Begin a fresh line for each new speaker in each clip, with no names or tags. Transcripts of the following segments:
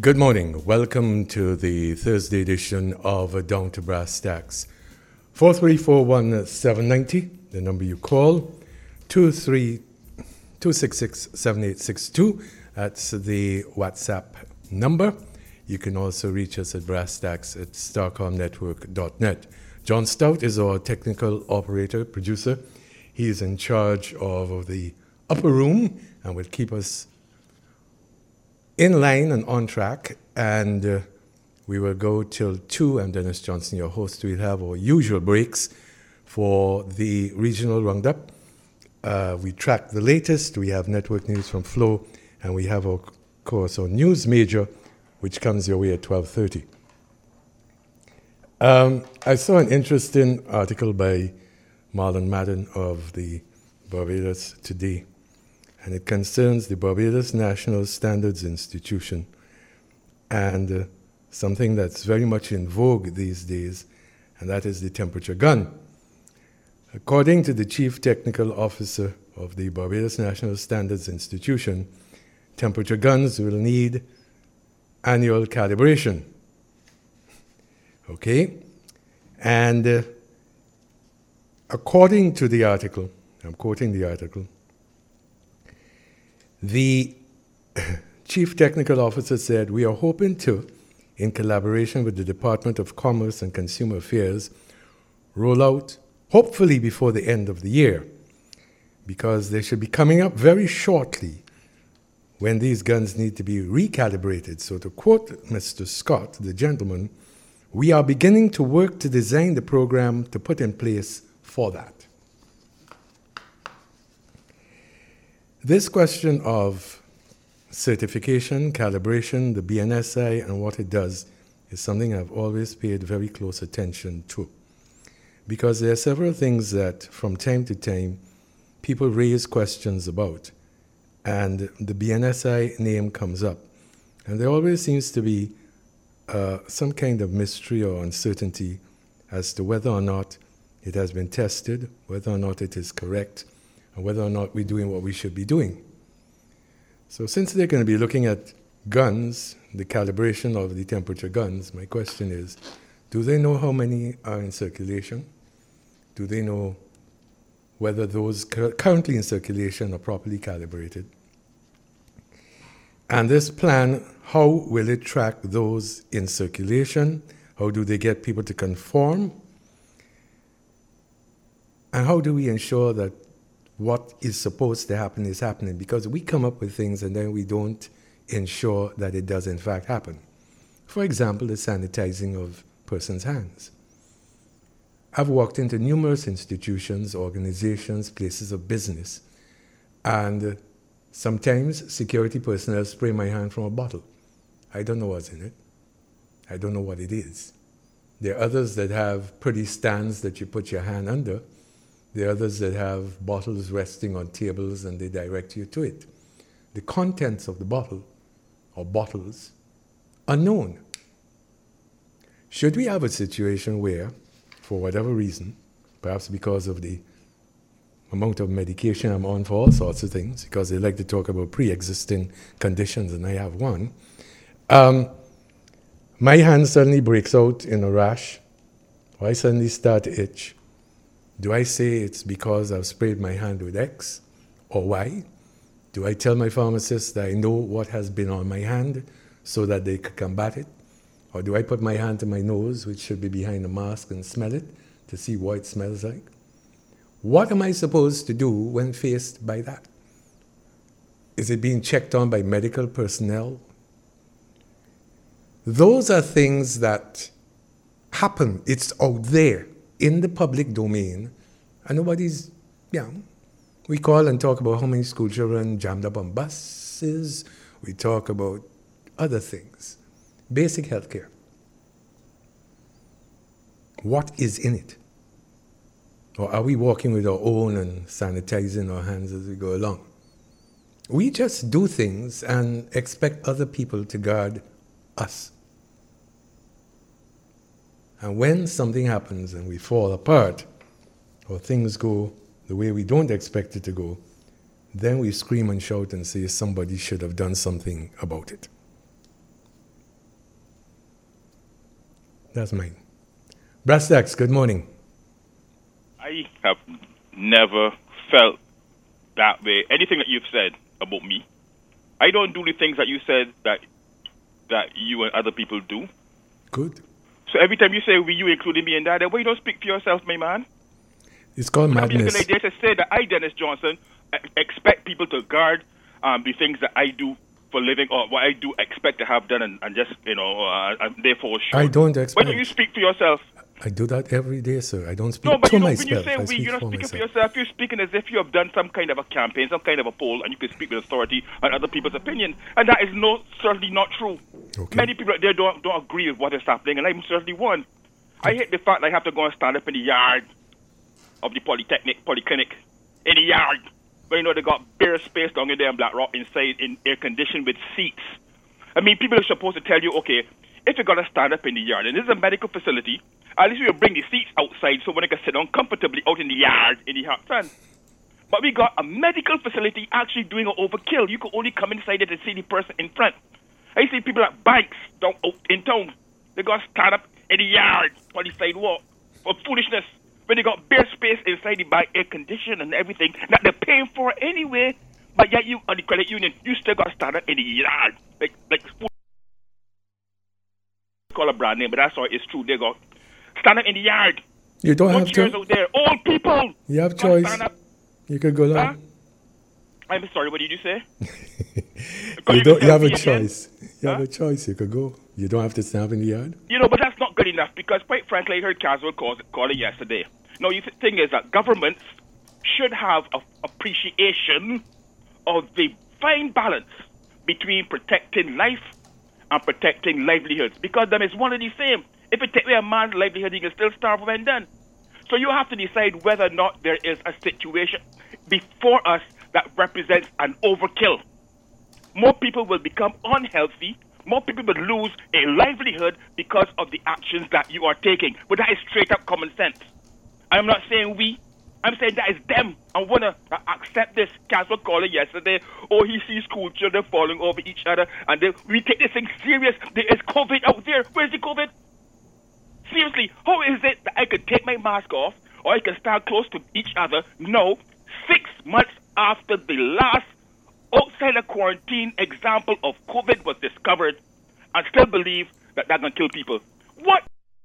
Good morning. Welcome to the Thursday edition of Down to Brass Tacks. 4341790, the number you call. 2667862. That's the WhatsApp number. You can also reach us at brasstacks@starcomnetwork.net. John Stout is our technical operator, producer. He is in charge of the upper room and will keep us in line and on track, and we will go till 2. I'm Dennis Johnson, your host. We'll have our usual breaks for the regional roundup. We track the latest. We have network news from Flow, and we have, of course, our news major, which comes your way at 12:30. I saw an interesting article by Marlon Madden of the Barbados Today, and it concerns the Barbados National Standards Institution and something that's very much in vogue these days, and that is the temperature gun. According to the Chief Technical Officer of the Barbados National Standards Institution, temperature guns will need annual calibration. Okay? And according to the article, I'm quoting the article, the Chief Technical Officer said, "We are hoping to, in collaboration with the Department of Commerce and Consumer Affairs, roll out, hopefully before the end of the year, because they should be coming up very shortly when these guns need to be recalibrated." So to quote Mr. Scott, the gentleman, "We are beginning to work to design the program to put in place for that." This question of certification, calibration, the BNSI, and what it does is something I've always paid very close attention to, because there are several things that from time to time people raise questions about, and the BNSI name comes up, and there always seems to be some kind of mystery or uncertainty as to whether or not it has been tested, whether or not it is correct, and whether or not we're doing what we should be doing. So since they're going to be looking at guns, the calibration of the temperature guns, my question is, do they know how many are in circulation? Do they know whether those currently in circulation are properly calibrated? And this plan, how will it track those in circulation? How do they get people to conform? And how do we ensure that what is supposed to happen is happening? Because we come up with things and then we don't ensure that it does in fact happen. For example, the sanitizing of persons' hands. I've walked into numerous institutions, organizations, places of business, and sometimes security personnel spray my hand from a bottle. I don't know what's in it. I don't know what it is. There are others that have pretty stands that you put your hand under. There are others that have bottles resting on tables and they direct you to it. The contents of the bottle or bottles are known. Should we have a situation where, for whatever reason, perhaps because of the amount of medication I'm on for all sorts of things, because they like to talk about pre-existing conditions and I have one, my hand suddenly breaks out in a rash, or I suddenly start to itch. Do I say it's because I've sprayed my hand with X or Y? Do I tell my pharmacist that I know what has been on my hand so that they could combat it? Or do I put my hand to my nose, which should be behind a mask, and smell it to see what it smells like? What am I supposed to do when faced by that? Is it being checked on by medical personnel? Those are things that happen. It's out there in the public domain, and nobody's, we call and talk about how many school children jammed up on buses. We talk about other things. Basic health care. What is in it? Or are we walking with our own and sanitizing our hands as we go along? We just do things and expect other people to guard us. And when something happens and we fall apart, or things go the way we don't expect it to go, then we scream and shout and say somebody should have done something about it. That's mine. Brastax, good morning.
I have never felt that way. Anything that you've said about me, I don't do the things that you said that you and other people do.
Good.
So every time you say we, you including me in that, then why you don't speak for yourself, my man?
It's called madness.
I just say that I, Dennis Johnson, expect people to guard the things that I do for a living, or what I do expect to have done, and just, and therefore sure.
I don't expect.
Why don't you speak for yourself?
I do that every day, sir. I don't speak
no, but
to
you know,
myself.
When you say we, you're not speaking for yourself. You're speaking as if you have done some kind of a campaign, some kind of a poll, and you can speak with authority on other people's opinion. And that is certainly not true.
Okay.
Many people out there don't agree with what is happening, and I'm certainly one. I hate the fact that I have to go and stand up in the yard of the polyclinic, in the yard, where they got bare space down in there in Black Rock inside, in air conditioned with seats. I mean, people are supposed to tell you, okay, if you're going to stand up in the yard, and this is a medical facility, at least we'll bring the seats outside so when they can sit down comfortably out in the yard in the hot sun. But we got a medical facility actually doing an overkill. You could only come inside it and see the person in front. I see people at banks down out in town. They got to stand up in the yard on the sidewalk for foolishness. When they got bare space inside the bank, air conditioning and everything that they're paying for anyway. But yet you, on the credit union, you still got to stand up in the yard. Like call a brand name, but that's all it's true. They got stand up in the yard.
You don't have
chairs
to.
Out there. Old people.
You have choice. You could go down.
I'm sorry. What did you say?
You have a choice. You have a choice. You could go. You don't have to stand up in the yard.
But that's not good enough because, quite frankly, I heard Caswell call it yesterday. No, the thing is that governments should have an appreciation of the fine balance between protecting life and protecting livelihoods, because them is one and the same. If you take away a man's livelihood, he can still starve when done. So you have to decide whether or not there is a situation before us that represents an overkill. More people will become unhealthy. More people will lose a livelihood because of the actions that you are taking. But that is straight up common sense. I'm not saying we. I'm saying that is them. I want to accept this. Castle called it yesterday. Oh, he sees school children falling over each other. And we take this thing serious. There is COVID out there. Where's the COVID? Seriously, how is it that I could take my mask off or I can stand close to each other? No, 6 months after the last outside of quarantine example of COVID was discovered, and still believe that that's going to kill people. What?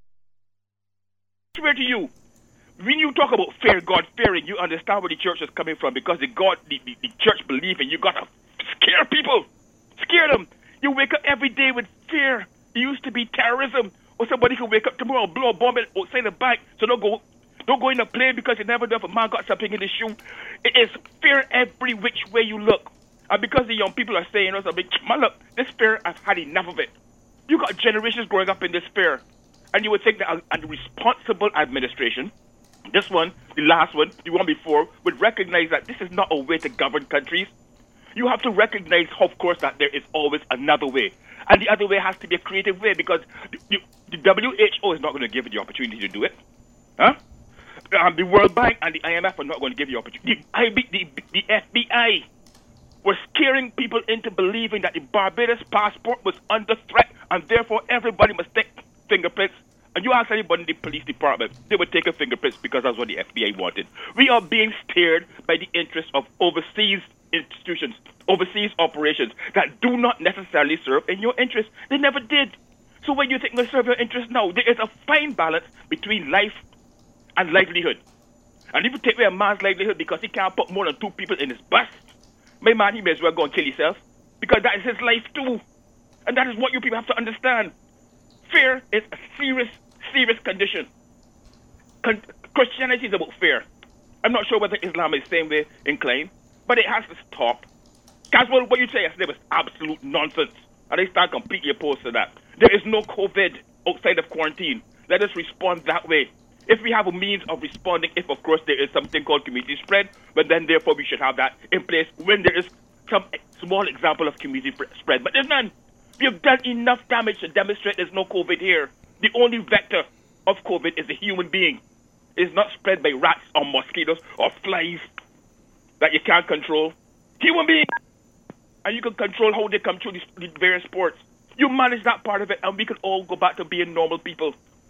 I swear to you, when you talk about fear, God fearing, you understand where the church is coming from, because the church believe in you got to scare people. Scare them. You wake up every day with fear. It used to be terrorism. Or somebody could wake up tomorrow and blow a bomb outside the bank. So don't go in a plane because you never know if a man got something in his shoe. It is fear every which way you look. And because the young people are saying, man, look, this fear, I've had enough of it. You got generations growing up in this fear. And you would think that a responsible administration, this one, the last one, the one before, would recognize that this is not a way to govern countries. You have to recognize, of course, that there is always another way. And the other way has to be a creative way, because the WHO is not going to give you the opportunity to do it. The World Bank and the IMF are not going to give you opportunity. The FBI were scaring people into believing that the Barbados passport was under threat, and therefore everybody must take fingerprints. And you ask anybody in the police department, they would take a fingerprints because that's what the FBI wanted. We are being steered by the interests of overseas institutions, overseas operations that do not necessarily serve in your interest. They never did. So when you think they serve your interest now, there is a fine balance between life and livelihood. And if you take away a man's livelihood because he can't put more than 2 people in his bus, my man, he may as well go and kill himself, because that is his life too. And that is what you people have to understand. Fear is a serious, serious condition. Christianity is about fear. I'm not sure whether Islam is the same way inclined, but it has to stop. Caswell, what you say yesterday was absolute nonsense, and I stand completely opposed to that. There is no COVID outside of quarantine. Let us respond that way. If we have a means of responding, if of course there is something called community spread, but then therefore we should have that in place when there is some small example of community spread. But there's none. We have done enough damage to demonstrate there's no COVID here. The only vector of COVID is a human being. It's not spread by rats or mosquitoes or flies that you can't control. Human beings. And you can control how they come through the various sports. You manage that part of it, and we can all go back to being normal people.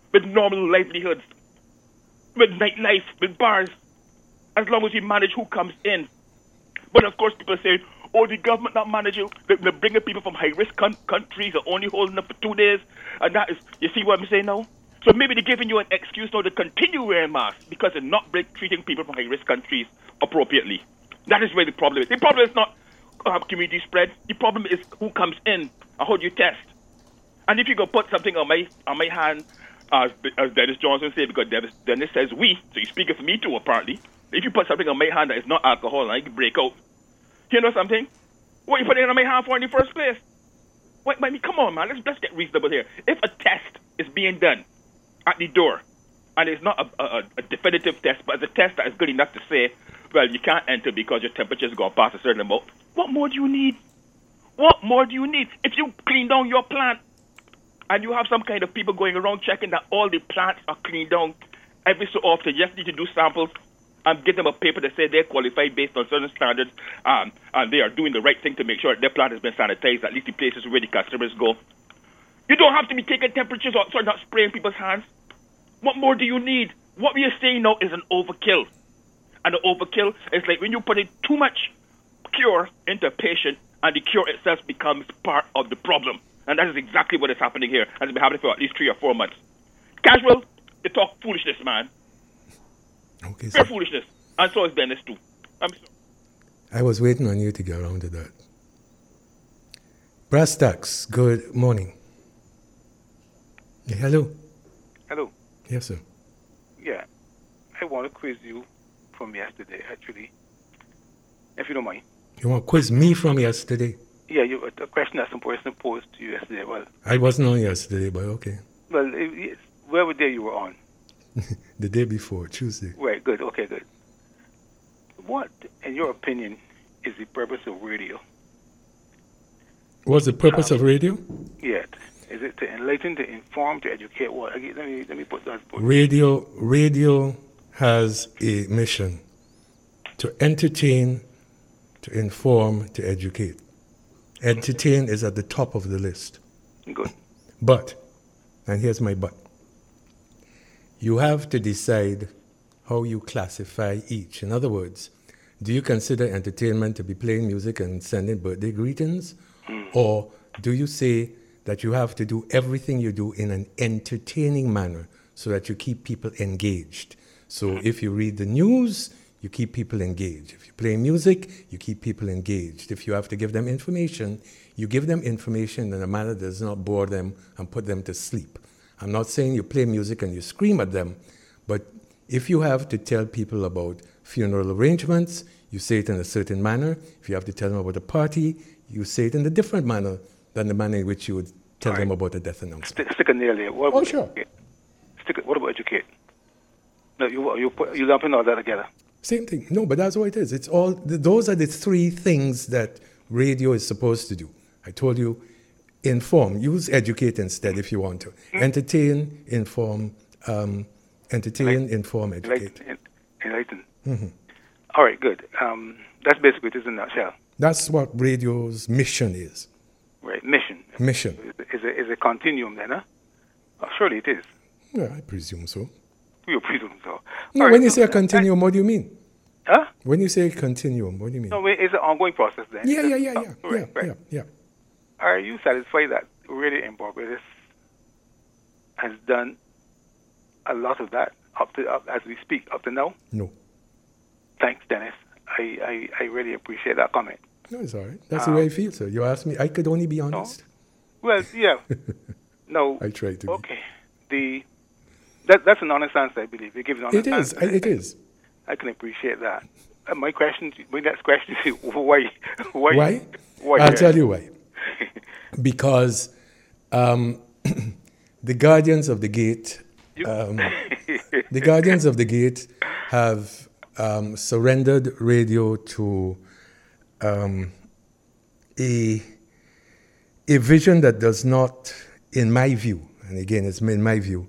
with normal livelihoods, with nightlife, with bars, as long as we manage who comes in. But of course, people say, oh, the government not managing. They're bringing people from high-risk countries are only holding up for 2 days. And that is, you see what I'm saying now? So maybe they're giving you an excuse now to continue wearing masks because they're not treating people from high-risk countries appropriately. That is where the problem is. The problem is not community spread. The problem is who comes in and how do you test. And if you go put something on my hand, as Dennis Johnson said, because Dennis says we, so he's speaking for me too apparently. If you put something on my hand that is not alcohol and I can break out, you know something? What are you putting it on my hand for in the first place? Wait, I mean, come on, man. Let's get reasonable here. If a test is being done at the door, and it's not a definitive test, but it's a test that is good enough to say, well, you can't enter because your temperature's gone past a certain amount, what more do you need? What more do you need? If you clean down your plant, and you have some kind of people going around checking that all the plants are cleaned down every so often, you just need to do samples and give them a paper that says they're qualified based on certain standards, and they are doing the right thing to make sure that their plant has been sanitized, at least the places where the customers go. You don't have to be taking temperatures or sort of not spraying people's hands. What more do you need? What we are saying now is an overkill. And an overkill is like when you put in too much cure into a patient and the cure itself becomes part of the problem. And that is exactly what is happening here, and it's been happening for at least 3 or 4 months. Casual, they talk foolishness, man.
Okay,
Pure foolishness. And so is Dennis too. I'm sorry.
I was waiting on you to get around to that. Brass Tacks, good morning. Yeah, hello.
Hello.
Yes, sir.
Yeah, I want to quiz you from yesterday, actually, if you don't mind.
You want to quiz me from yesterday?
Yeah, a question that some person posed to you yesterday. Well,
I wasn't on yesterday, but okay.
Well, whatever day you were on.
The day before, Tuesday.
Right, good, okay, good. What, in your opinion, is the purpose of radio?
What's the purpose of radio?
Yeah. Is it to enlighten, to inform, to educate? What? Let me put that.
Radio has a mission to entertain, to inform, to educate. Entertain is at the top of the list.
Good.
But, and here's my but, you have to decide how you classify each. In other words, do you consider entertainment to be playing music and sending birthday greetings? Or do you say that you have to do everything you do in an entertaining manner so that you keep people engaged? So if you read the news, you keep people engaged. If you play music, you keep people engaged. If you have to give them information, you give them information in a manner that does not bore them and put them to sleep. I'm not saying you play music and you scream at them, but if you have to tell people about funeral arrangements, you say it in a certain manner. If you have to tell them about a party, you say it in a different manner than the manner in which you would tell them about a death announcement.
Stick a nail there.
Sure.
What about educate? No, you lumping all that together.
Same thing. No, but that's what it is. It's all. Those are the 3 things that radio is supposed to do. I told you, inform. Use educate instead if you want to. Entertain, inform. Inform, educate.
Enlighten. Mm-hmm. All right, good. That's basically it is in a nutshell.
That's what radio's mission is.
Right, mission.
Mission.
Is a continuum then, huh? Oh, surely it is.
Yeah, I presume so.
You presume so.
No, when you say a continuum, what do you mean?
Huh?
When you say continuum, what do you mean?
No, it's an ongoing process then.
Yeah.
Are you satisfied that Radio in Barbados has done a lot of that up as we speak, up to now?
No.
Thanks, Dennis. I really appreciate that comment.
No, it's all right. That's the way I feel, sir. You asked me. I could only be honest.
No? Well, yeah. No.
I try to
Okay. That's an honest answer, I believe. You give an honest answer.
It is.
I can appreciate that. My next question is why?
Why? I'll tell you why. Because the Guardians of the Gate, have surrendered radio to a vision that does not, in my view, and again, it's in my view,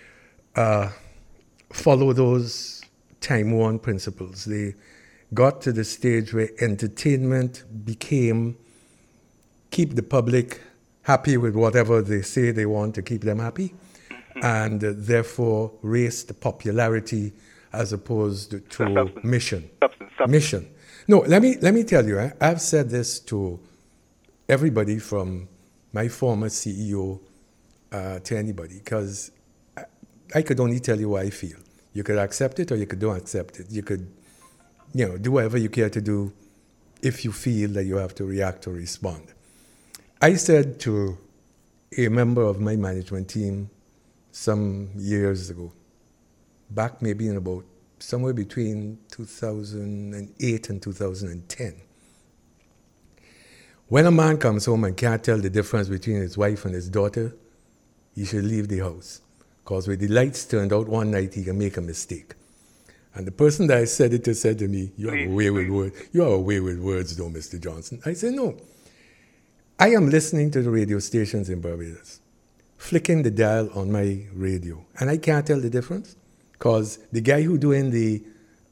follow those time-worn principles. They got to the stage where entertainment became keep the public happy with whatever they say they want to keep them happy. and therefore race the popularity as opposed to
Substance.
mission.
Substance.
Mission. No, let me tell you, I've said this to everybody from my former CEO to anybody, because I could only tell you what I feel. You could accept it or you could don't accept it. You could, do whatever you care to do if you feel that you have to react or respond. I said to a member of my management team some years ago, back maybe in about somewhere between 2008 and 2010, when a man comes home and can't tell the difference between his wife and his daughter, he should leave the house. Because when the lights turned out one night, he can make a mistake. And the person that I said it to said to me, you have a way with words. You have a way with words, though, Mr. Johnson. I said, no. I am listening to the radio stations in Barbados, flicking the dial on my radio, and I can't tell the difference. Because the guy who doing the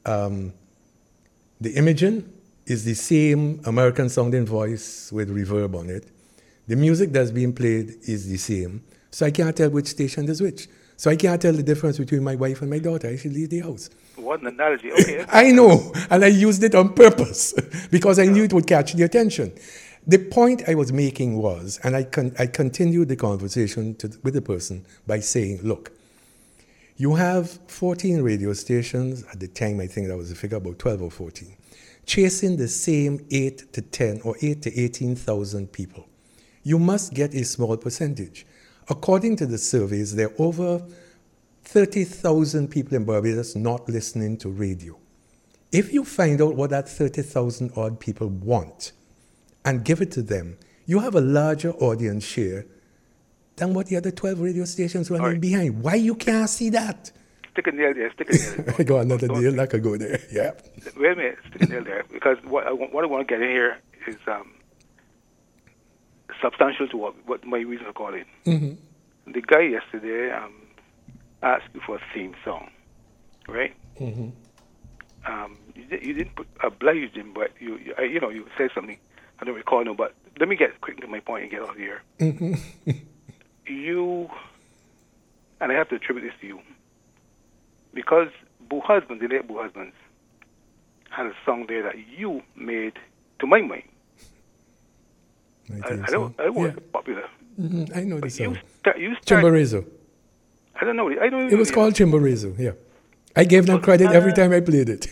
imaging is the same American-sounding voice with reverb on it. The music that's being played is the same. So I can't tell which station is which. So I can't tell the difference between my wife and my daughter. I should leave the house.
What an analogy. Okay.
I know, and I used it on purpose because I knew it would catch the attention. The point I was making was, and I continued the conversation with the person by saying, look, you have 14 radio stations. At the time, I think that was the figure, about 12 or 14, chasing the same 8 to 10 or 8 to 18,000 people. You must get a small percentage. According to the surveys, there are over 30,000 people in Barbados not listening to radio. If you find out what that 30,000 odd people want and give it to them, you have a larger audience share than what the other 12 radio stations running behind. Why you can't see that?
Stick a nail there.
I got another nail, I could go there. Yeah.
Wait a minute, stick a nail there. Because what I want to get in here is substantial to what my reason for calling. Mm-hmm. The guy yesterday asked you for a theme song, right? Mm-hmm. You didn't oblige him, but you said something. I don't recall no, but let me get quick to my point and get out of here. Mm-hmm. You, and I have to attribute this to you, because the late Boo Husbands, had a song there that you made, to my mind. I don't want it popular.
Mm-hmm. I know the song.
You
Chimborazo.
I don't know.
It was called Chimborazo, yeah. I gave them credit every time I played it.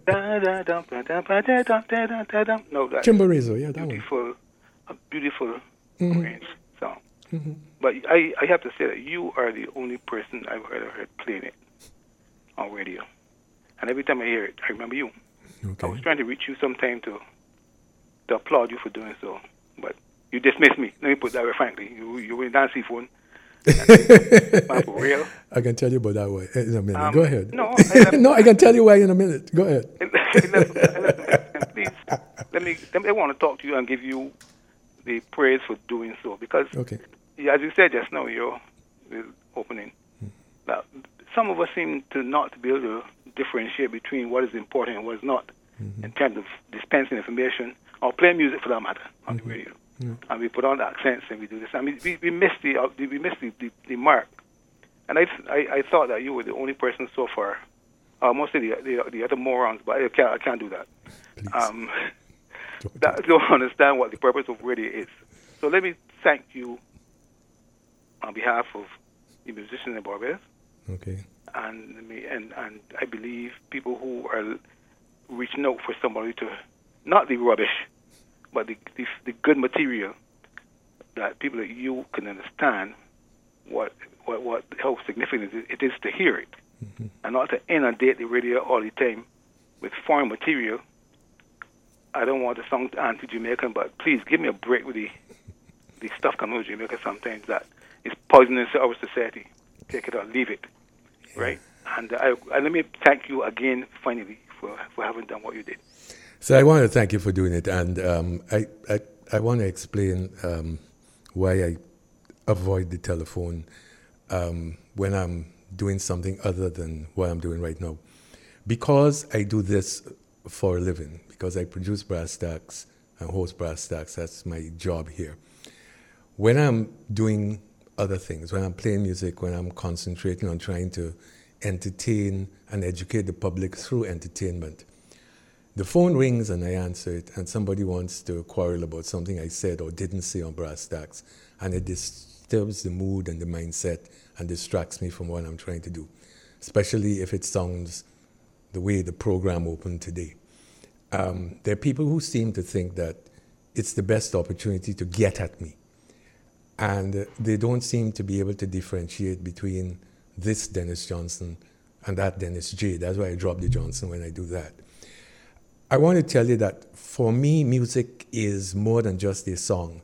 No, that
Chimborazo, yeah, that one.
A beautiful arranged song. Mm-hmm. But I have to say that you are the only person I've ever heard playing it on radio. And every time I hear it, I remember you. Okay. I was trying to reach you sometime to applaud you for doing so, but you dismissed me. Let me put it that way, frankly. You were in Nancy phone. For real. I can tell you about that way in a minute. Go ahead. No, I can tell you why in a minute. Go ahead. Please, I want to talk to you and give you the praise for doing so, because, as you said just now, your opening, that some of us seem to not be able to differentiate between what is important and what is not, in terms of dispensing information or playing music for that matter on the radio. Yeah. And we put on the accents and we do this. I mean, we missed the mark. And I thought that you were the only person so far. Mostly the other morons, but I can't do that. That don't understand what the purpose of radio is. So let me thank you on behalf of the musicians in Barbados. Okay. And I believe people who are reaching out for somebody to, not the rubbish, but the good material, that people like you can understand how significant it is to hear it, and not to inundate the radio all the time with foreign material. I don't want to sound anti-Jamaican, but please give me a break with the stuff coming out of Jamaica sometimes that is poisonous to our society. Take it or leave it, right? And let me thank you again, finally, for having done what you did.
So I want to thank you for doing it, and I want to explain why I avoid the telephone when I'm doing something other than what I'm doing right now. Because I do this for a living, because I produce brass tacks and host brass tacks, that's my job here. When I'm doing other things. When I'm playing music, when I'm concentrating on trying to entertain and educate the public through entertainment, the phone rings and I answer it, and somebody wants to quarrel about something I said or didn't say on Brass Stacks, and it disturbs the mood and the mindset and distracts me from what I'm trying to do, especially if it sounds the way the program opened today. There are people who seem to think that it's the best opportunity to get at me, and they don't seem to be able to differentiate between this Dennis Johnson and that Dennis J. That's why I drop the Johnson when I do that. I want to tell you that for me, music is more than just a song.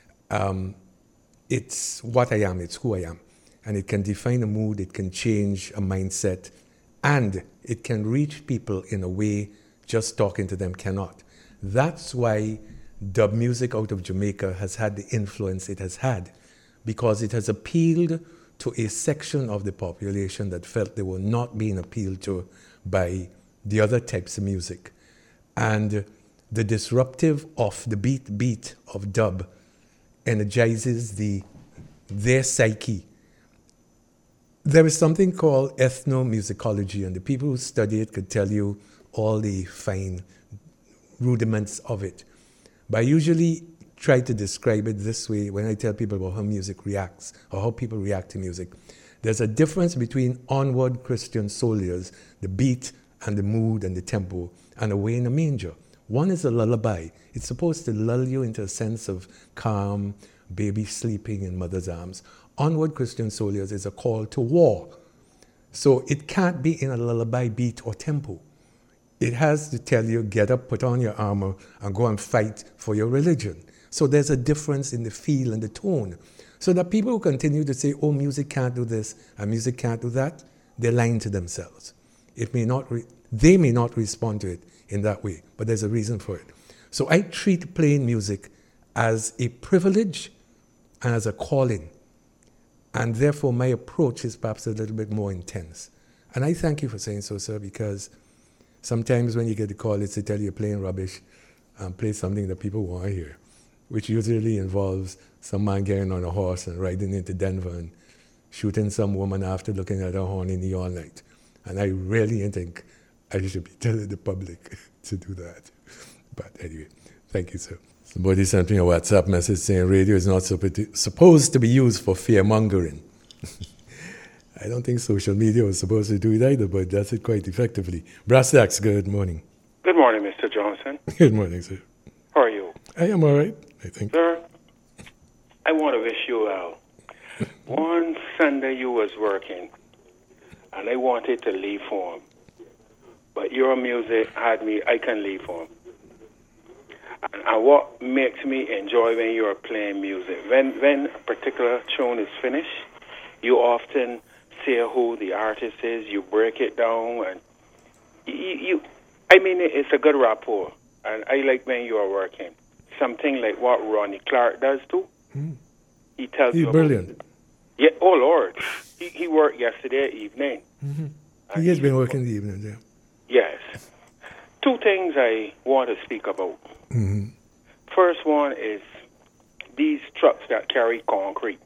It's what I am, it's who I am. And it can define a mood, it can change a mindset, and it can reach people in a way just talking to them cannot. That's why dub music out of Jamaica has had the influence it has had, because it has appealed to a section of the population that felt they were not being appealed to by the other types of music. And the disruptive off the beat of dub energizes their psyche. There is something called ethnomusicology, and the people who study it could tell you all the fine rudiments of it. But I usually try to describe it this way when I tell people about how music reacts or how people react to music. There's a difference between onward Christian soldiers, the beat and the mood and the tempo, and Away in a Manger. One is a lullaby. It's supposed to lull you into a sense of calm, baby sleeping in mother's arms. Onward Christian Soldiers is a call to war. So it can't be in a lullaby beat or tempo. It has to tell you, get up, put on your armor, and go and fight for your religion. So there's a difference in the feel and the tone. So that people who continue to say, oh, music can't do this and music can't do that, they're lying to themselves. They may not respond to it in that way, but there's a reason for it. So I treat playing music as a privilege and as a calling. And therefore, my approach is perhaps a little bit more intense. And I thank you for saying so, sir, because sometimes when you get the call, it's to tell you you're playing rubbish and play something that people want to hear, which usually involves some man getting on a horse and riding into Denver and shooting some woman after looking at her horny knee all night. And I really think I should be telling the public to do that. But anyway, thank you, sir. Somebody sent me a WhatsApp message saying radio is not supposed to be used for fear-mongering. I don't think social media was supposed to do it either, but does it quite effectively. Brass Stacks, good morning.
Good morning, Mr. Johnson.
Good morning, sir.
How are you?
I am all right, I think.
Sir, I want to wish you well. One Sunday you was working, and I wanted to leave home. But your music had me, I can leave home. And what makes me enjoy when you're playing music, when a particular tune is finished, you often say who the artist is, you break it down, and it's a good rapport. And I like when you are working. Something like what Ronnie Clark does too. He tells you.
He's brilliant.
Yeah, oh Lord. He worked yesterday evening.
He has been working the evenings, yeah.
Yes. Two things I want to speak about. First one is these trucks that carry concrete.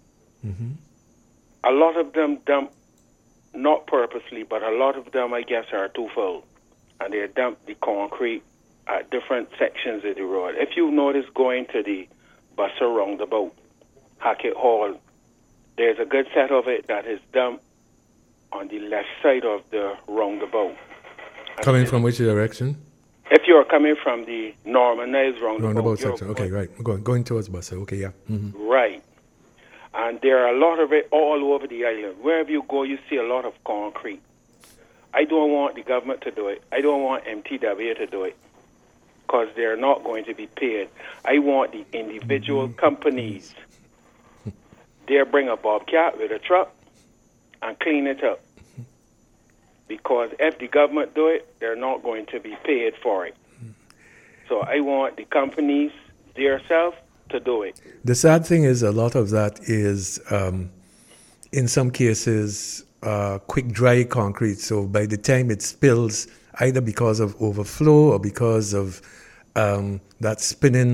A lot of them dump, not purposely, but a lot of them, I guess, are too full. And they dump the concrete at different sections of the road. If you notice going to the Buster roundabout, Hackett Hall, there's a good set of it that is dumped on the left side of the roundabout.
Coming from which direction?
If you're coming from the Norman Niles roundabout
section. Okay, right. Going towards Buster. Okay, yeah.
Right. And there are a lot of it all over the island. Wherever you go, you see a lot of concrete. I don't want the government to do it. I don't want MTW to do it because they're not going to be paid. I want the individual companies. They bring a bobcat with a truck and clean it up. Because if the government do it, they're not going to be paid for it. So I want the companies themselves to do it.
The sad thing is a lot of that is, in some cases, quick dry concrete. So by the time it spills, either because of overflow or because of that spinning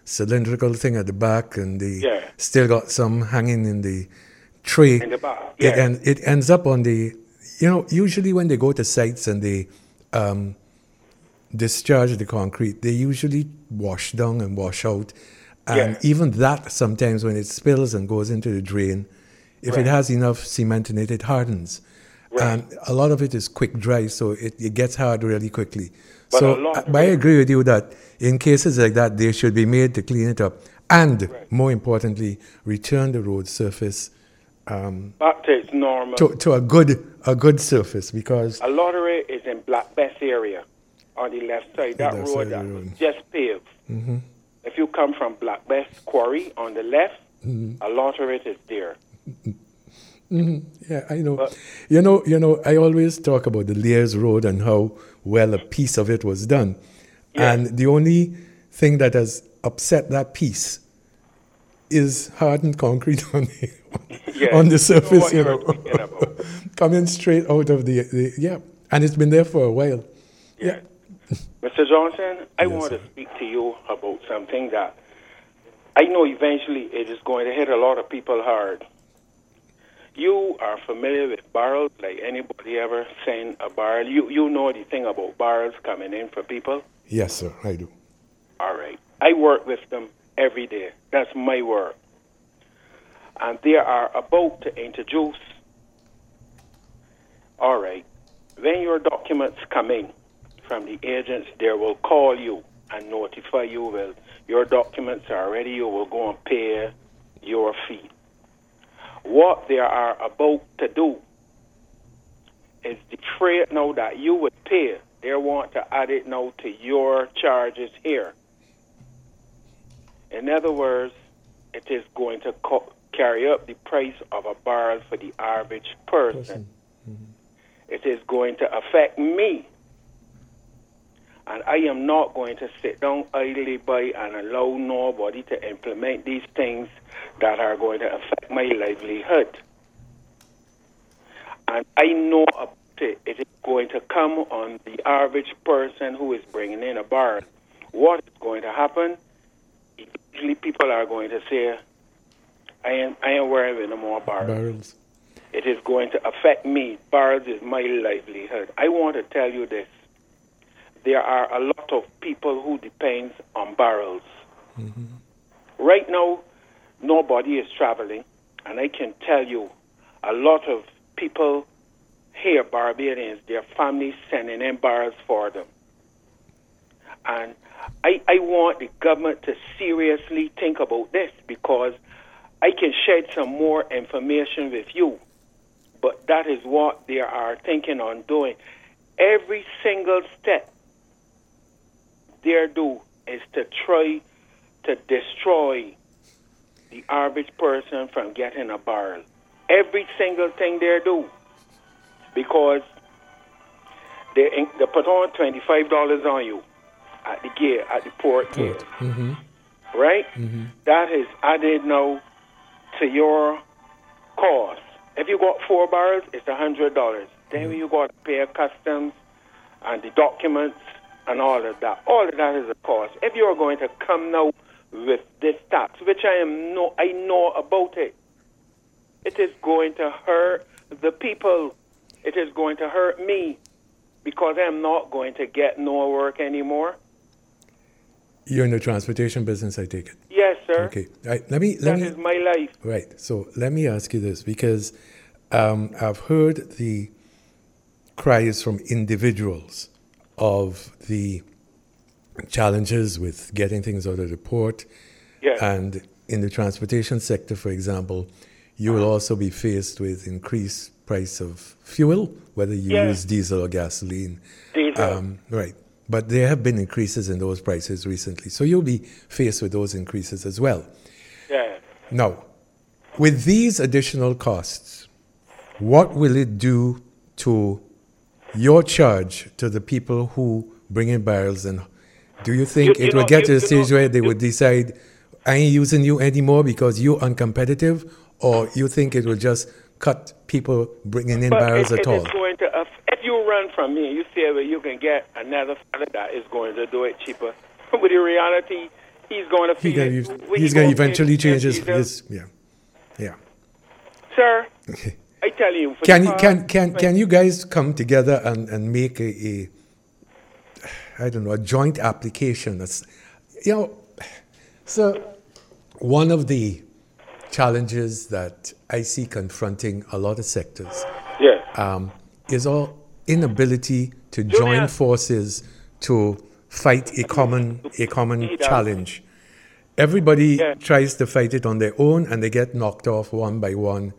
cylindrical thing at the back, and they
Yeah.
still got some hanging in the tray.
In the back, yeah.
It ends up on the, usually when they go to sites and they discharge the concrete, they usually wash down and wash out. And
Yeah.
even that, sometimes when it spills and goes into the drain, if it
Right.
has enough cement in it, it hardens.
Right.
And a lot of it is quick dry, so it gets hard really quickly.
But a
So
lot of
I
it-
agree with you that in cases like that, they should be made to clean it up. And
Right.
more importantly, return the road surface
Back to its normal.
to a good surface, because
A lot of it is in Black Bess area on the left side. That
left
road
side of
that
the
was
road.
just paved. If you come from Black Bess Quarry on the left, a lot of it is there.
yeah, I know.
But-
I always talk about the Lears Road and how well a piece of it was done.
Yeah.
And the only thing that has upset that piece is hardened concrete on the,
Yeah,
on the
I know
surface,
what you're thinking about.
coming straight out of the, yeah. And it's been there for a while.
Yeah. Mr. Johnson, I
Yes,
want
sir.
to speak to you about something that I know eventually it is going to hit a lot of people hard. You are familiar with barrels, like anybody ever seen a barrel. You know the thing about barrels coming in for people.
Yes, sir, I do.
All right. I work with them every day. That's my work. And they are about to introduce. All right. When your documents come in from the agents, they will call you and notify you. Well, your documents are ready. You will go and pay your fee. What they are about to do is the freight now that you would pay. They want to add it now to your charges here. In other words, it is going to carry up the price of a barrel for the average person. It is going to affect me. And I am not going to sit down idly by and allow nobody to implement these things that are going to affect my livelihood. And I know about it. It is going to come on the average person who is bringing in a barrel. What is going to happen? Usually people are going to say, I ain't wearing no more barrels.
Barrels.
It is going to affect me. Barrels is my livelihood. I want to tell you this. There are a lot of people who depend on barrels. Right now, nobody is traveling, and I can tell you a lot of people here, Barbadians, their families sending in barrels for them. And I want the government to seriously think about this, because I can shed some more information with you, but that is what they are thinking on doing. Every single step they do is to try to destroy the average person from getting a barrel. Every single thing they do. Because they put on $25 on you at the gate, at the port gate. Right? That is added now to your cost. If you got 4 barrels, it's $100. Then you got to pay customs and the documents and all of that. All of that is a cost. If you're going to come now with this tax, which I know about it, it is going to hurt the people. It is going to hurt me, because I'm not going to get no work anymore.
You're in the transportation business, I take it.
Yes, sir.
Okay. All right. Let
That
me
is my life.
Right. So let me ask you this, because I've heard the cries from individuals of the challenges with getting things out of the port.
Yes.
And in the transportation sector, for example, you will also be faced with increased price of fuel, whether you
Yes.
use diesel or gasoline.
Diesel.
Right. But there have been increases in those prices recently. So you'll be faced with those increases as well.
Yeah.
Now, with these additional costs, what will it do to your charge to the people who bring in barrels? And do you think
You
it will
know,
get to
you
the stage where they
you-
would decide, I ain't using you anymore because you're uncompetitive? Or you think it will just cut people bringing in
But
barrels
it
at all?
is going to, if you run from me, you say, well, you can get another fella that is going to do it cheaper. But the reality, he's going to feel it.
He's going to eventually change his yeah.
Sir, I tell you.
Can you guys come together and make a joint application? So one of the challenges that I see confronting a lot of sectors is our inability to join forces to fight a common challenge. Everybody tries to fight it on their own, and they get knocked off one by one.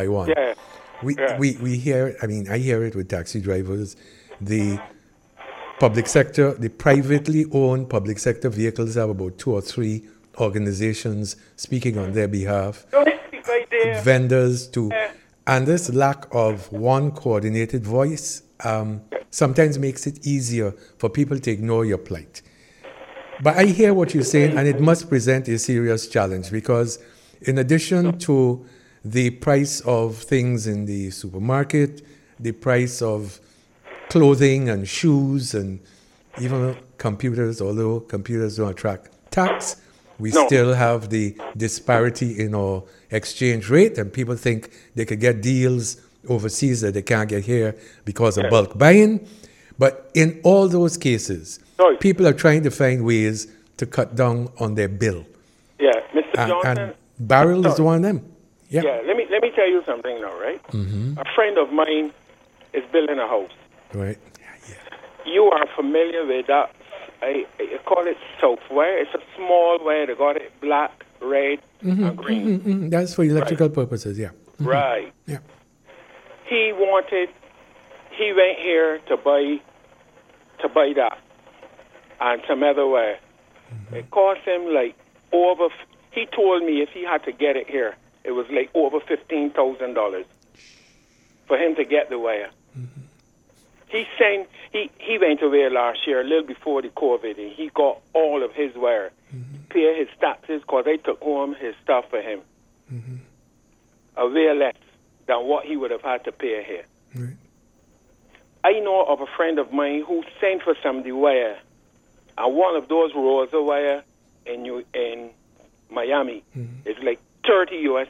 We hear. I mean, I hear it with taxi drivers. The public sector, the privately owned public sector vehicles have about 2 or 3 organizations speaking on their behalf. Vendors too, and this lack of one coordinated voice sometimes makes it easier for people to ignore your plight. But I hear what you're saying, and it must present a serious challenge, because in addition to the price of things in the supermarket, the price of clothing and shoes, and even computers, although computers don't attract tax, we still have the disparity in our exchange rate, and people think they could get deals overseas that they can't get here because of bulk buying. But in all those cases, people are trying to find ways to cut down on their bill.
Yeah, Mr. Johnson.
And barrel is one of them. Yeah.
Let me tell you something now, right? Mm-hmm. A friend of mine is building a house.
Right.
You are familiar with that? I call it software. It's a small wire. They got it black, red, and green.
Mm-hmm. That's for electrical purposes, yeah. Mm-hmm.
Right.
Yeah.
He went here to buy that and some other wire. Mm-hmm. It cost him he told me if he had to get it here, it was like over $15,000 for him to get the wire. Mm-hmm. He's saying he went away last year, a little before the COVID, and he got all of his wire, pay his taxes, because they took home his stuff for him. Mm-hmm. A way less than what he would have had to pay here. Right. I know of a friend of mine who sent for some of the wire, and one of those rolls of wire in Miami is like $30.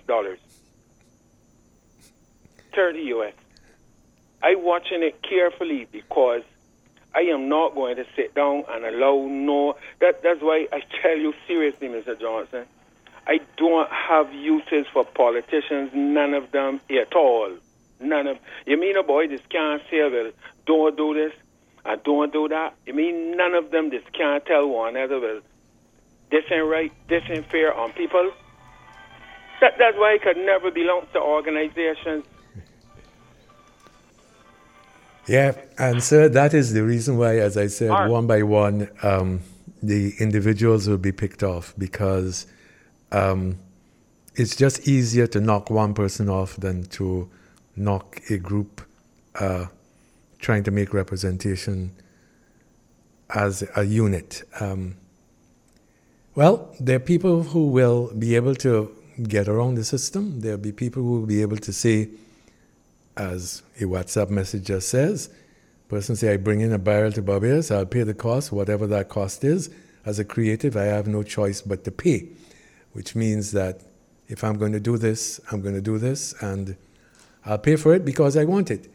$30. I'm watching it carefully because I am not going to sit down and allow that's why I tell you seriously, Mr. Johnson, I don't have uses for politicians, none of them at all. None of you mean a boy just can't say, well, don't do this and don't do that. You mean none of them just can't tell one another, well, this ain't right, this ain't fair on people. That's why I could never belong to organizations.
Yeah, and sir, that is the reason why, as I said, one by one, the individuals will be picked off, because it's just easier to knock one person off than to knock a group trying to make representation as a unit. Well, there are people who will be able to get around the system. There will be people who will be able to say, as a WhatsApp message just says, person say, I bring in a barrel to Barbados, I'll pay the cost, whatever that cost is. As a creative, I have no choice but to pay, which means that if I'm going to do this, I'm going to do this, and I'll pay for it because I want it.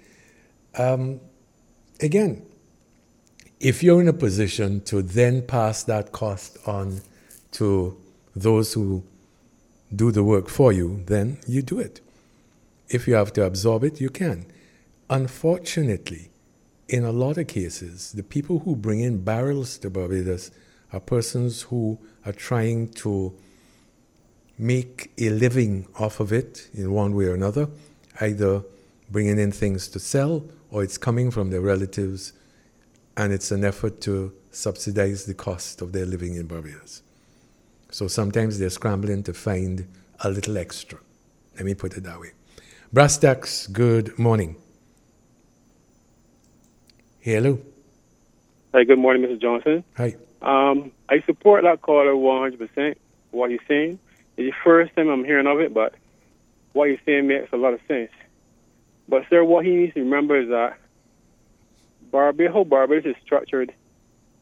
Again, if you're in a position to then pass that cost on to those who do the work for you, then you do it. If you have to absorb it, you can. Unfortunately, in a lot of cases, the people who bring in barrels to Barbados are persons who are trying to make a living off of it in one way or another, either bringing in things to sell or it's coming from their relatives, and it's an effort to subsidize the cost of their living in Barbados. So sometimes they're scrambling to find a little extra. Let me put it that way. Brass Tacks, good morning. Hello.
Hi, good morning, Mr. Johnson.
Hi.
I support that caller 100%, what he's saying. It's the first time I'm hearing of it, but what he's saying makes a lot of sense. But, sir, what he needs to remember is that how Barbados is structured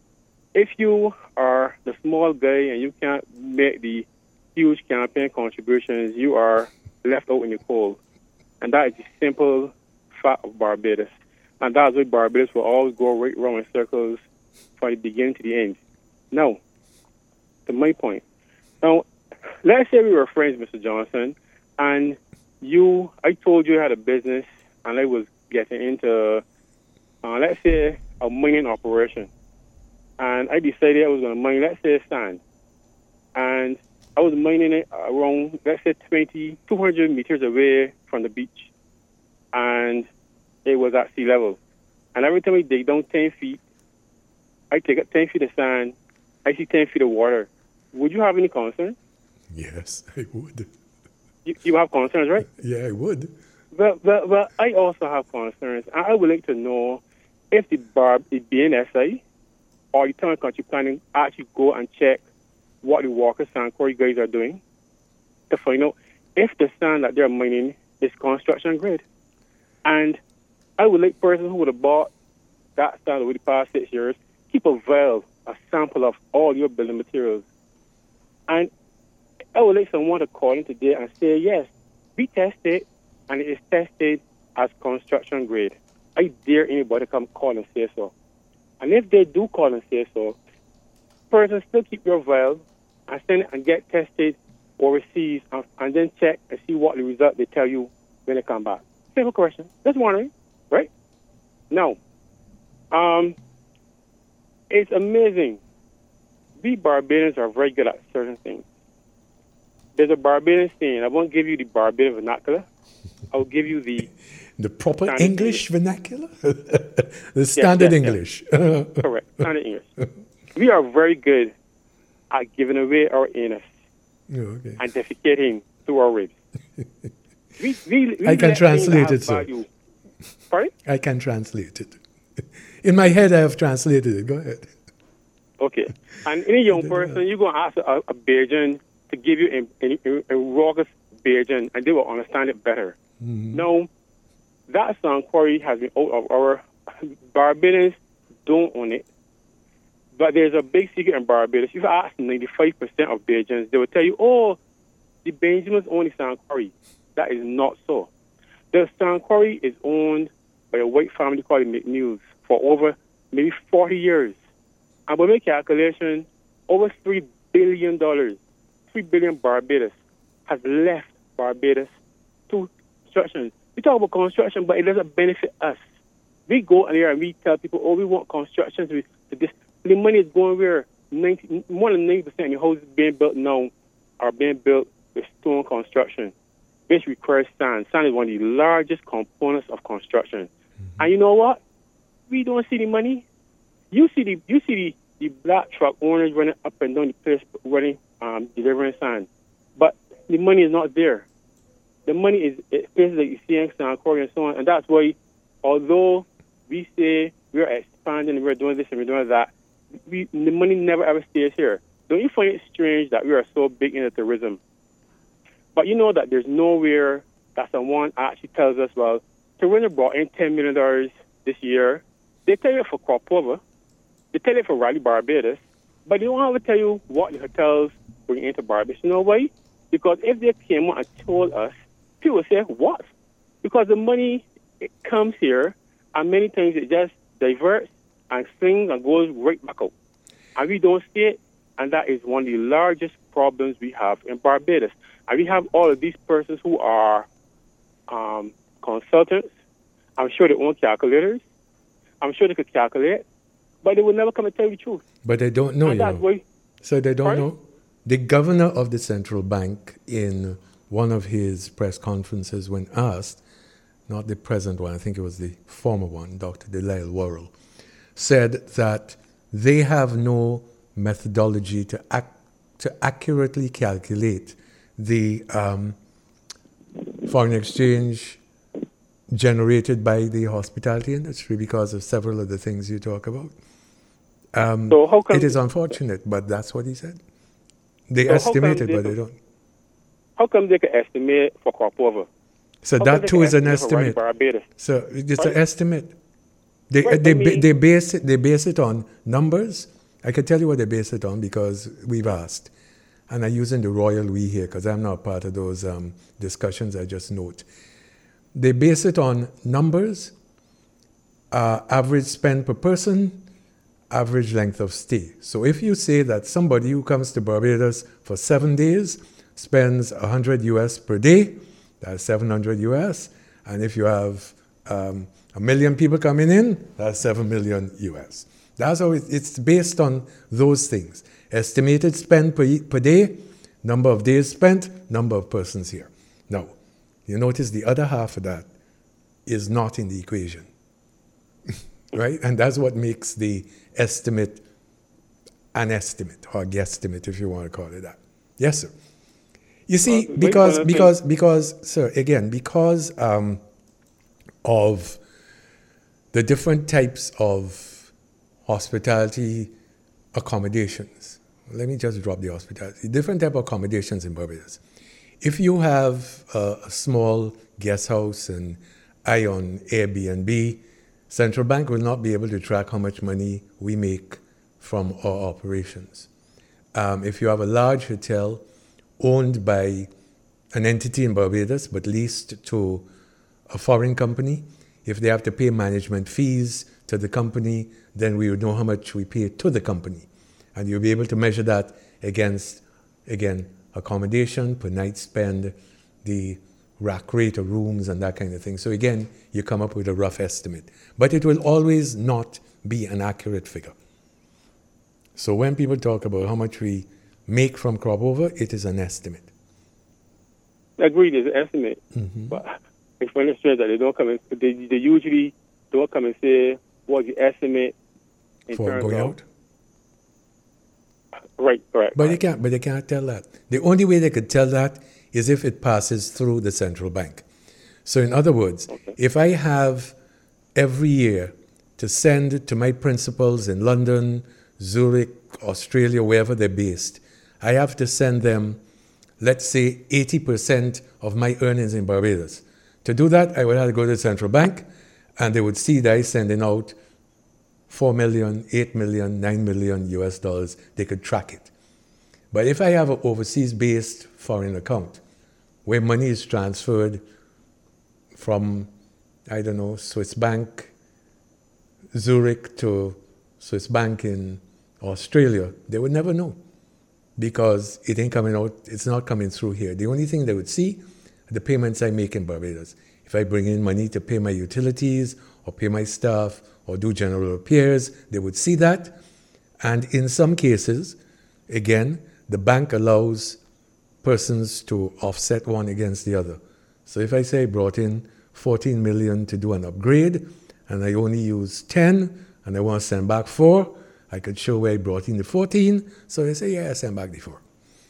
if you are the small guy and you can't make the huge campaign contributions, you are left out in the cold. And that is the simple fact of Barbados. And that's why Barbados will always go right round in circles from the beginning to the end. Now, to my point. Now, let's say we were friends, Mr. Johnson, and I told you I had a business and I was getting into, let's say, a mining operation. And I decided I was going to mine, let's say, sand. And I was mining it around, let's say, 200 meters away from the beach. And it was at sea level. And every time I dig down 10 feet, I take up 10 feet of sand, I see 10 feet of water. Would you have any concerns?
Yes, I would.
You have concerns, right?
Yeah, I would.
Well, I also have concerns. I would like to know if the BNSI or the Town and Country Planning actually go and check what the Walker Sand Quarry guys are doing to find out if the sand that they're mining is construction grade. And I would like person who would have bought that sand over the past 6 years, keep a vial, a sample of all your building materials. And I would like someone to call in today and say, yes, we tested and it is tested as construction grade. I dare anybody come call and say so. And if they do call and say so, person still keep your vial and send it and get tested overseas and then check and see what the result they tell you when they come back. Simple question. Just wondering, right? Now, it's amazing. We Barbadians are very good at certain things. There's a Barbadian saying, I won't give you the Barbadian vernacular. I'll give you the
proper English vernacular? The standard English.
Yes. Correct, standard English. We are very good at giving away our anus and defecating through our ribs. We
I can translate it, sir.
Pardon?
I can translate it. In my head, I have translated it. Go ahead.
Okay. And any young person, you're going to ask a Bajan to give you a raucous Bajan, and they will understand it better. Mm-hmm. No, that sand quarry has been out of our Barbadians don't own it. But there's a big secret in Barbados. If you ask 95% of Bajans, they will tell you, oh, the Benjamins own the sand quarry. That is not so. The sand quarry is owned by a white family called the McNews for over maybe 40 years. And by my calculation, over $3 billion, 3 billion Barbados has left Barbados to construction. We talk about construction, but it doesn't benefit us. We go in there and we tell people, oh, we want construction to this. The money is going where more than 90% of the houses being built now are being built with stone construction, which requires sand. Sand is one of the largest components of construction. Mm-hmm. And you know what? We don't see the money. You see the black truck owners running up and down the place, delivering sand. But the money is not there. The money is places like you see in Sand Quarry and so on. And that's why, although we say we're expanding, we're doing this and we're doing that, the money never ever stays here. Don't you find it strange that we are so big into tourism? But you know that there's nowhere that someone actually tells us, well, Toronto brought in $10 million this year. They tell you for Corpova, they tell you for Raleigh, Barbados, but they don't ever tell you what the hotels bring into Barbados. You know why? Because if they came out and told us, people would say, what? Because the money, it comes here, and many times it just diverts and swings and goes right back out. And we don't see it, and that is one of the largest problems we have in Barbados. And we have all of these persons who are consultants. I'm sure they own calculators. I'm sure they could calculate, but they will never come and tell you the truth.
But they don't know,
and that's why,
so they don't know. The governor of the central bank, in one of his press conferences, when asked, not the present one, I think it was the former one, Dr. Delisle Worrell, said that they have no methodology to accurately calculate the foreign exchange generated by the hospitality industry because of several of the things you talk about.
So how come,
it is unfortunate, but that's what he said. They estimate it, but they don't.
How come they can estimate for Corpova?
So that too is an estimate. So it's an estimate. They base it on numbers, I can tell you what they base it on because we've asked. And I'm using the royal we here because I'm not part of those discussions, I just note. They base it on numbers, average spend per person, average length of stay. So if you say that somebody who comes to Barbados for 7 days spends 100 US per day, that's 700 US. And if you have 1 million people coming in, that's 7 million US. That's how it's based on those things. Estimated spend per day, number of days spent, number of persons here. Now, you notice the other half of that is not in the equation, right? And that's what makes the estimate an estimate or a guesstimate, if you want to call it that. Yes, sir. You see, because, sir, again, because of the different types of hospitality accommodations. Let me just drop the hospitality. Different type of accommodations in Barbados. If you have a small guest house and I on Airbnb, Central Bank will not be able to track how much money we make from our operations. If you have a large hotel owned by an entity in Barbados but leased to a foreign company, if they have to pay management fees to the company, then we would know how much we pay to the company. And you'll be able to measure that against, again, accommodation per night spend, the rack rate of rooms and that kind of thing. So again, you come up with a rough estimate. But it will always not be an accurate figure. So when people talk about how much we make from crop over, it is an estimate.
Agreed, it's an estimate. Mm-hmm. But it's funny that they don't come in, they usually don't come and say what the estimate in
for
terms
going
of,
out.
Right, correct.
But they can't tell that. The only way they could tell that is if it passes through the central bank. So in other words, if I have every year to send to my principals in London, Zurich, Australia, wherever they're based, I have to send them, let's say, 80% of my earnings in Barbados. To do that, I would have to go to the central bank, and they would see that I'm sending out 4 million, 8 million, 9 million US dollars. They could track it. But if I have an overseas-based foreign account where money is transferred from, I don't know, Swiss bank, Zurich to Swiss bank in Australia, they would never know because it ain't coming out, it's not coming through here. The only thing they would see are the payments I make in Barbados. If I bring in money to pay my utilities or pay my staff or do general repairs, they would see that. And in some cases, again, the bank allows persons to offset one against the other. So if I say I brought in 14 million to do an upgrade and I only use 10 and I want to send back 4, I could show where I brought in the 14. So I say, yeah, I send back the 4.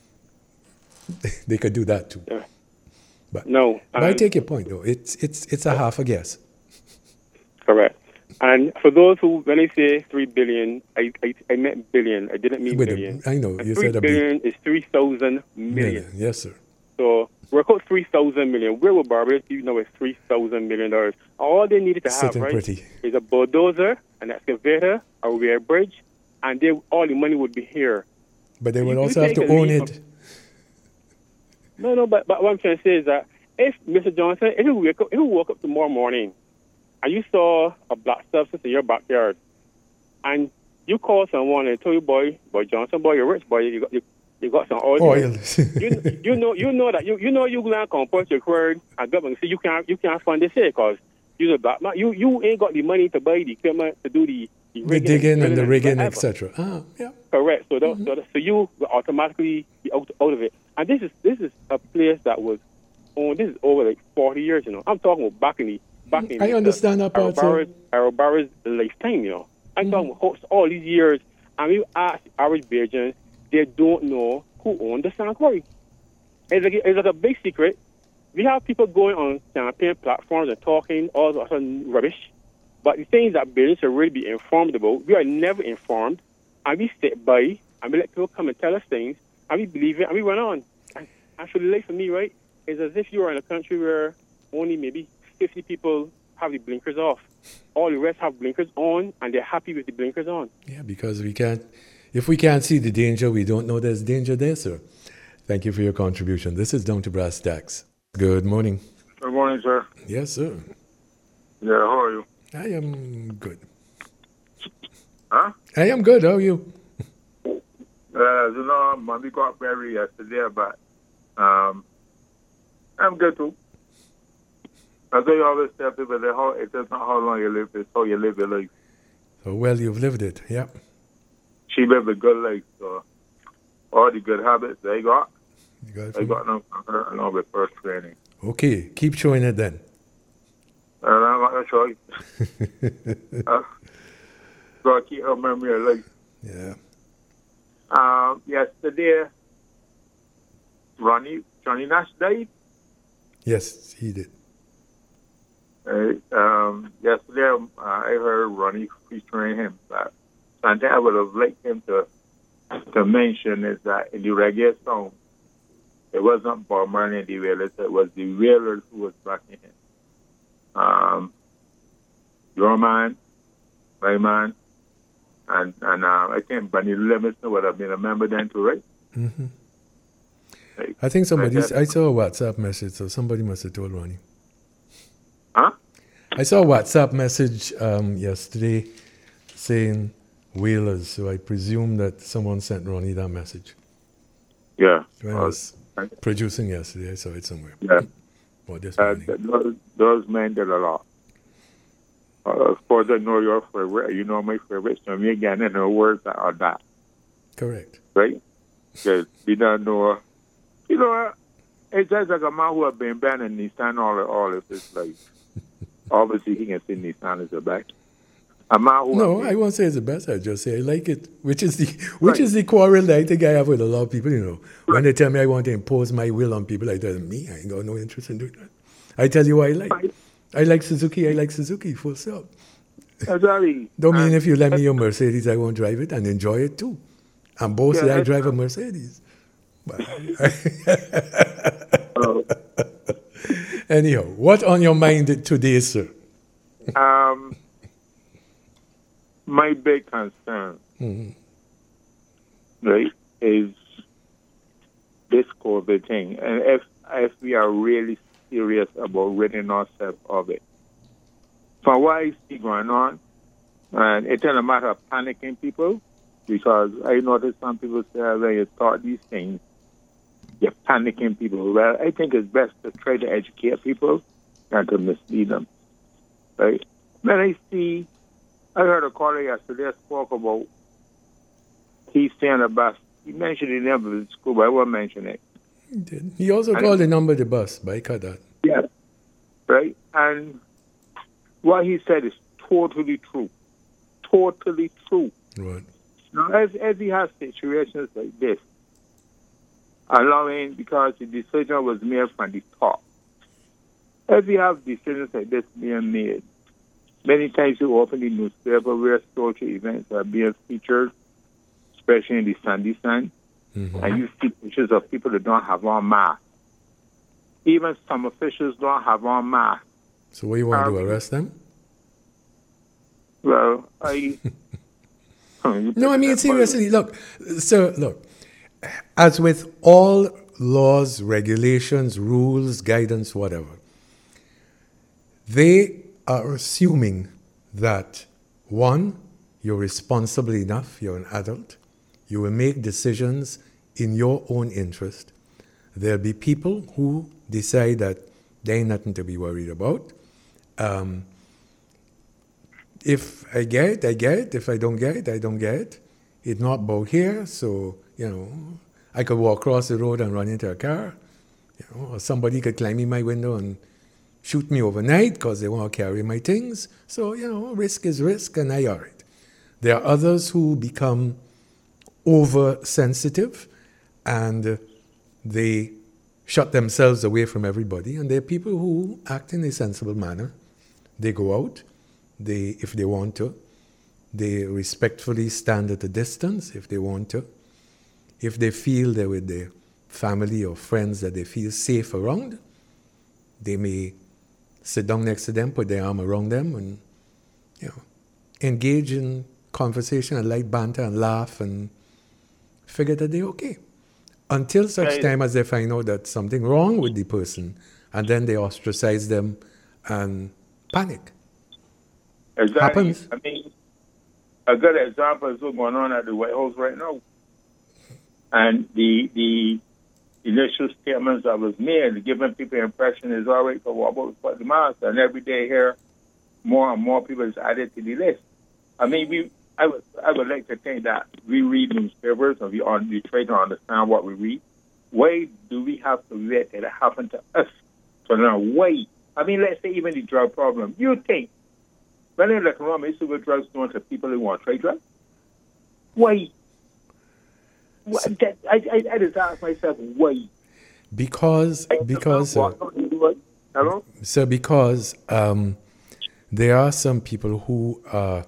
They could do that too.
Yeah.
But,
no.
But I take your point, though. It's a half a guess.
Correct. And for those who, when I say 3 billion, I meant billion. I didn't mean billion.
I know. You
3
said a
billion is 3,000 million.
Yes, sir.
So work out 3,000 million. Where will Barbados be now with $3,000 million? All they needed to have,
Sitting
right,
pretty.
is a bulldozer, an excavator, a weir bridge, and all the money would be here.
But they would also have to own it.
No, but what I'm trying to say is that if Mr. Johnson, if you woke up tomorrow morning and you saw a black substance in your backyard, and you call someone and tell you, boy Johnson, boy, you're rich, boy, you got some oil. you know that you gonna compose your credit and government. So you can't fund this here because you're a black man. You ain't got the money to buy the equipment to do the
digging and the rigging, etc. Yeah.
Correct. So so you will automatically be out of it. And this is a place that was owned. This is over like 40 years. I'm talking about back in
I understand that part.
Barbados' lifetime. I'm talking about all these years. And you ask the average Bajan, they don't know who owned the sand quarry. It's like a big secret. We have people going on campaign platforms and talking all sorts of rubbish. But the things that Bajans should really be informed about, we are never informed. And we sit by and we let people come and tell us things. And we believe it, and we run on. And for the life of me, right, it's as if you are in a country where only maybe 50 people have the blinkers off. All the rest have blinkers on, and they're happy with the blinkers on.
Yeah, because we can't, If we can't see the danger, we don't know there's danger there, sir. Thank you for your contribution. This is Down to Brass Tacks. Good morning.
Good morning, sir.
Yes, sir.
Yeah, how are you?
I am good.
Huh?
I am good. How are you?
You know, Mommy got married yesterday, but I'm good too. As I always tell people, that it is not how long you live, it's how you live your life.
So well, you've lived it. Yeah.
She lived a good life, so all the good habits they got,
You got it
I
from-
got them from her along with first training.
Okay. Keep showing it then.
And I'm not going to show you. So keep her memory alive.
Yeah.
Yesterday, Johnny Nash died.
Yes, he did.
Yesterday, I heard Ronnie featuring him. But something I would have liked him to mention is that in the reggae song, it wasn't Bob Marley and the Wailers, it was the Wailers who was backing him. Your man, my man, and I think Bunny Livingston would have been a member then too, right?
Mm-hmm.
Like,
I think somebody,
like that.
I saw a WhatsApp message, so somebody must have told Ronnie.
Huh?
I saw a WhatsApp message yesterday saying Whalers, so I presume that someone sent Ronnie that message.
Yeah.
When I was producing yesterday, I saw it somewhere.
Yeah.
Or this morning.
Those men did a lot. Of course, I know your favorite. You know my favorite. So me again, in the words that are that.
Correct.
Right? Because we don't know. You know, it's just like a man who has been banned in Nissan all of his life. Obviously, he can see Nissan as the best. A man who
No, I won't say it's the best. I just say I like it, which is the quarrel that I think I have with a lot of people. You know, when they tell me I want to impose my will on people, I tell them, me, I ain't got no interest in doing that. I tell you what I like. I like Suzuki, full stop.
Exactly.
Don't mean if you lend me your Mercedes, I won't drive it and enjoy it too. And both say I drive a Mercedes. But anyhow, what on your mind today, sir?
My big concern, right, is this COVID thing. And if we are really serious about ridding ourselves of it. From what I see going on, and it's not a matter of panicking people, because I noticed some people say when you start these things, you're panicking people. Well, I think it's best to try to educate people than to mislead them. Right? When I heard a caller yesterday spoke about, he's saying about, he mentioned the name of the school, but I won't mention it.
He did. He also called the number the bus, but I cut that.
Yeah. Right? And what he said is totally true. Totally true.
Right.
Now, as he has situations like this, allowing, because the decision was made from the top. As we have decisions like this being made, many times you open the newspaper where social events are being featured, especially in the Sunday Sun, and you see pictures of people that don't have on masks. Even some officials don't have on masks.
So what you want to do, arrest them?
Well,
No, I mean, seriously, look, sir, look, as with all laws, regulations, rules, guidance, whatever, they are assuming that, one, you're responsible enough, you're an adult, you will make decisions in your own interest. There'll be people who decide that there ain't nothing to be worried about. If I get it, I get it. If I don't get it, I don't get it. It's not about here, so, I could walk across the road and run into a car. Or somebody could climb in my window and shoot me overnight because they want to carry my things. So, risk is risk, and I are it. There are others who become oversensitive and they shut themselves away from everybody. And there are people who act in a sensible manner. They go out, if they want to. They respectfully stand at a distance if they want to. If they feel they're with their family or friends that they feel safe around, they may sit down next to them, put their arm around them, and engage in conversation and light banter and laugh and figure that they're okay. Until such
Right.
time as they find out that something wrong with the person, and then they ostracize them and panic.
Exactly.
Happens.
I mean, a good example is what's going on at the White House right now. And the initial statements that was made, giving people the impression is all right for what about the mask. And every day here, more and more people is added to the list. I mean, I would like to think that we read newspapers and we try to understand what we read. Why do we have to wait till it happened to us to learn why? I mean, let's say even the drug problem. You think when they look around, they see what drugs doing to people who want to trade drugs? Why? I just ask myself, why?
Because
Hello?
So because there are some people who are,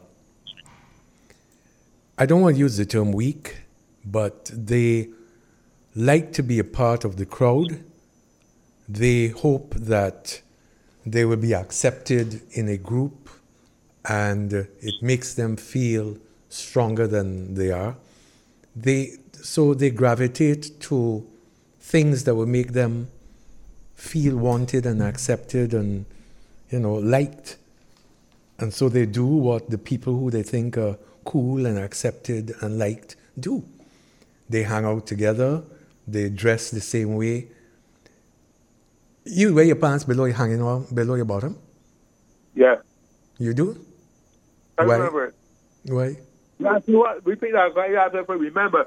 I don't want to use the term weak, but they like to be a part of the crowd. They hope that they will be accepted in a group, and it makes them feel stronger than they are. So they gravitate to things that will make them feel wanted and accepted and, liked. And so they do what the people who they think are cool and accepted and liked do. They hang out together. They dress the same way. You wear your pants below your bottom?
Yeah.
You do?
I
Why?
remember it.
Why?
That's what repeat that. I have to remember.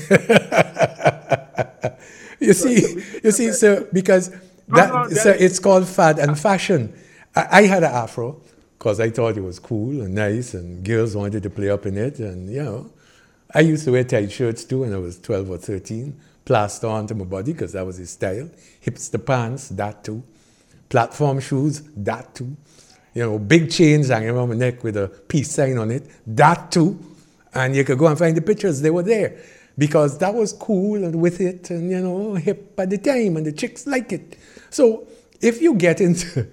You see, sir, because sir, it's called fad and fashion. I had an afro because I thought it was cool and nice, and girls wanted to play up in it, and I used to wear tight shirts too when I was 12 or 13, plaster onto my body because that was his style. Hipster pants, that too. Platform shoes, that too. Big chains hanging around my neck with a peace sign on it, that too. And you could go and find the pictures, they were there. Because that was cool and with it and, hip at the time, and the chicks like it. So if you get into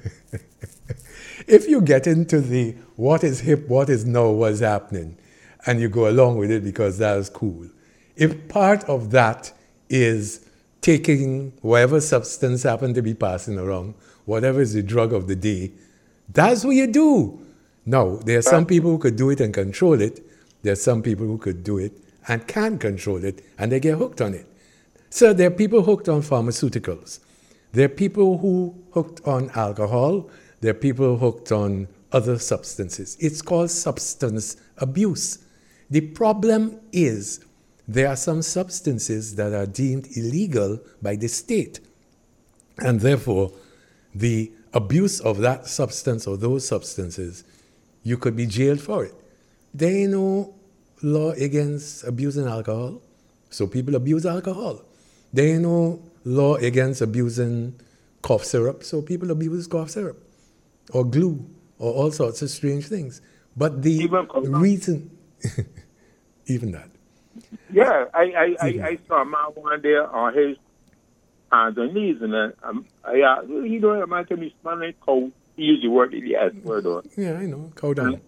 the what is hip, what is now, what's happening, and you go along with it because that is cool. If part of that is taking whatever substance happened to be passing around, whatever is the drug of the day, that's what you do. Now, there are some people who could do it and control it. There are some people who could do it and can control it, and they get hooked on it. So there are people hooked on pharmaceuticals. There are people who hooked on alcohol. There are people hooked on other substances. It's called substance abuse. The problem is there are some substances that are deemed illegal by the state, and therefore the abuse of that substance or those substances, you could be jailed for it. There ain't no law against abusing alcohol, so people abuse alcohol. There ain't no law against abusing cough syrup, so people abuse cough syrup, or glue, or all sorts of strange things. But the reason, even that.
Yeah, I saw a man one day on his hands and knees, and he don't remind me smelling cold. He usually work in the S word on.
Yeah, I know, cow down.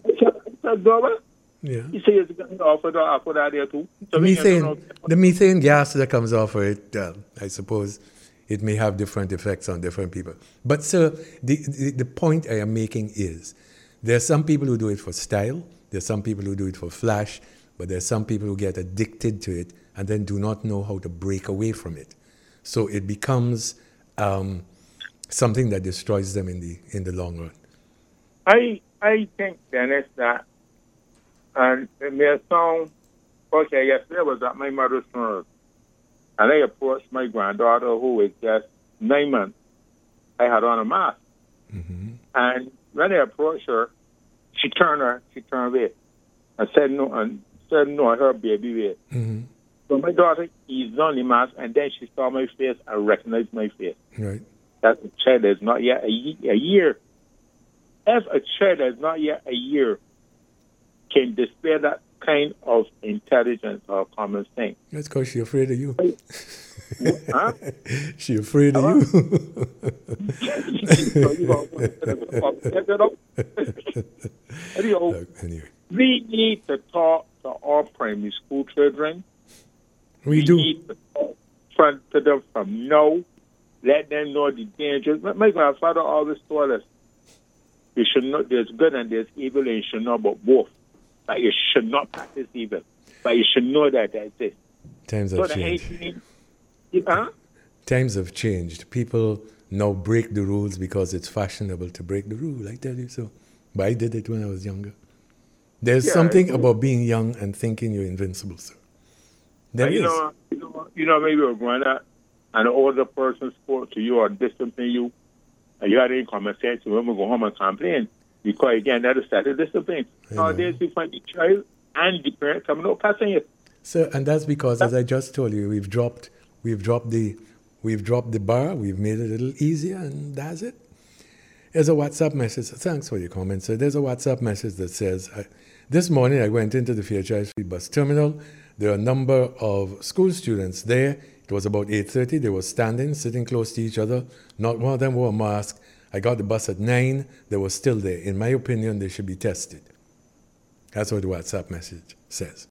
Yeah.
You say it's going to offer that there too. So
the methane gas that comes off of it, I suppose it may have different effects on different people. But sir, the point I am making is there are some people who do it for style, there are some people who do it for flash, but there are some people who get addicted to it and then do not know how to break away from it. So it becomes something that destroys them in the long run.
I think, Dennis, that, and it may sound, okay, yesterday I was at my mother's funeral, and I approached my granddaughter, who was just 9 months. I had on a mask. Mm-hmm. And when I approached her, she turned away and said no, her baby way. Mm-hmm. So my daughter eased on the mask, and then she saw my face and recognized my face.
Right.
That the child is not yet a year. If a child is not yet a year can display that kind of intelligence or common sense.
That's because she's afraid of you.
Huh?
She's afraid of you.
Anyway, we need to talk to our primary school children
We do.
need to front to them from now. Let them know the dangers. My grandfather always told us, you should know there's good and there's evil, and you should know about both. But you should not practice evil. But you should know that that's it.
Times
So
have
the
changed.
18,
Times have changed. People now break the rules because it's fashionable to break the rule. I tell you so. But I did it when I was younger. There's
Yeah,
something about being young and thinking you're invincible, sir. There is.
Maybe you're growing up and an older person spoke to you or disciplined you, and you had any common sense, you remember go home and complain because again that is set of discipline. Nowadays you find the child and the parent coming up passing you.
So, and that's because, as I just told you, we've dropped the bar. We've made it a little easier, and that's it. There's a WhatsApp message. Thanks for your comment. So there's a WhatsApp message that says, this morning I went into the Fairchild Street bus terminal. There are a number of school students there. It was about 8:30. They were standing, sitting close to each other. Not one of them wore a mask. I got the bus at 9. They were still there. In my opinion, they should be tested. That's what the WhatsApp message says.